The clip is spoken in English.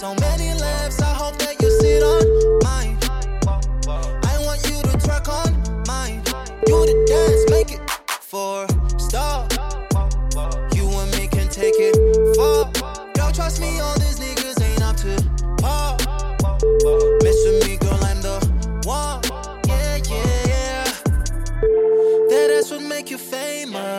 So many laps, I hope that you sit on mine. I want you to twerk on mine. You the dance, make it 4-star. You and me can take it far. Don't trust me, all these niggas ain't up to par. Mess with me, girl, I'm the one. Yeah, yeah, yeah. That ass would make you famous.